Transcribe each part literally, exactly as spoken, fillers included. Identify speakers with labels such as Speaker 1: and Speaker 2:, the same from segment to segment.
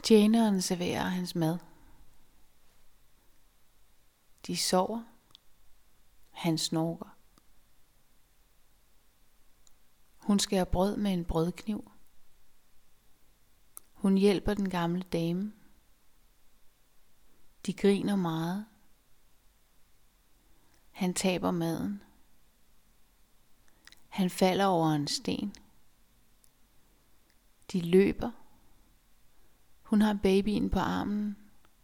Speaker 1: Tjeneren serverer hans mad. De sover. Han snorker. Hun skærer brød med en brødkniv. Hun hjælper den gamle dame. De griner meget. Han taber maden. Han falder over en sten. De løber. Hun har babyen på armen.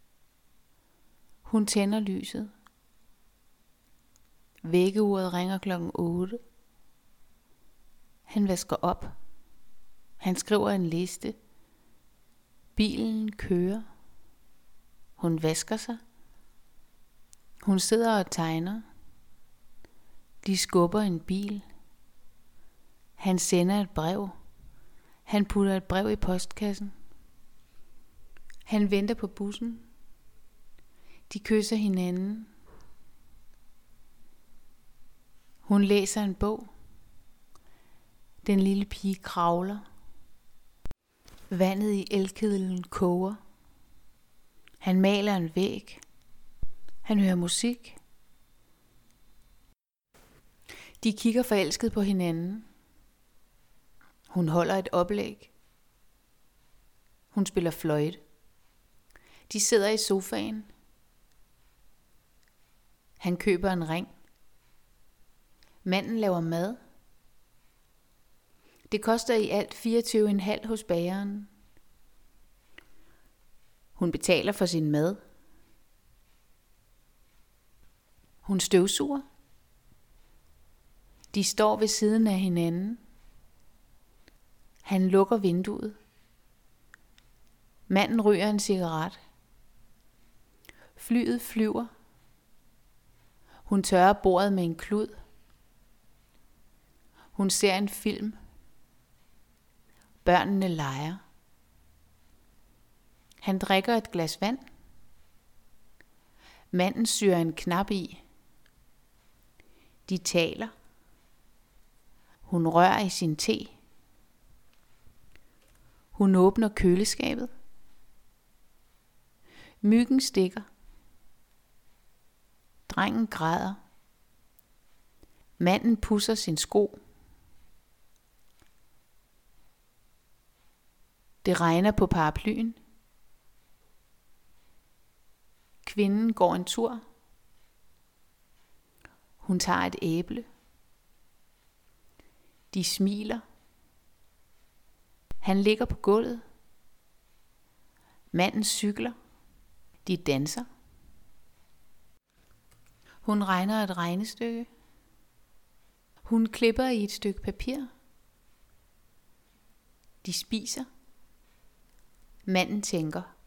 Speaker 1: Hun tænder lyset. Vækkeuret ringer klokken otte. Han vasker op. Han skriver en liste. Bilen kører. Hun vasker sig. Hun sidder og tegner. De skubber en bil. Han sender et brev. Han putter et brev i postkassen. Han venter på bussen. De kysser hinanden. Hun læser en bog. Den lille pige kravler. Vandet i elkedlen koger. Han maler en væg. Han hører musik. De kigger forelsket på hinanden. Hun holder et oplæg. Hun spiller fløjte. De sidder i sofaen. Han køber en ring. Manden laver mad. Det koster i alt fireogtyve komma fem hos bageren. Hun betaler for sin mad. Hun støvsuger. De står ved siden af hinanden. Han lukker vinduet. Manden ryger en cigaret. Flyet flyver. Hun tørrer bordet med en klud. Hun ser en film. Børnene leger. Han drikker et glas vand. Manden syr en knap i. De taler. Hun rører i sin te. Hun åbner køleskabet. Myggen stikker. Drengen græder. Manden pudser sin sko. Det regner på paraplyen. Kvinden går en tur. Hun tager et æble. De smiler. Han ligger på gulvet. Manden cykler. De danser. Hun regner et regnestykke. Hun klipper i et stykke papir. De spiser. Manden tænker.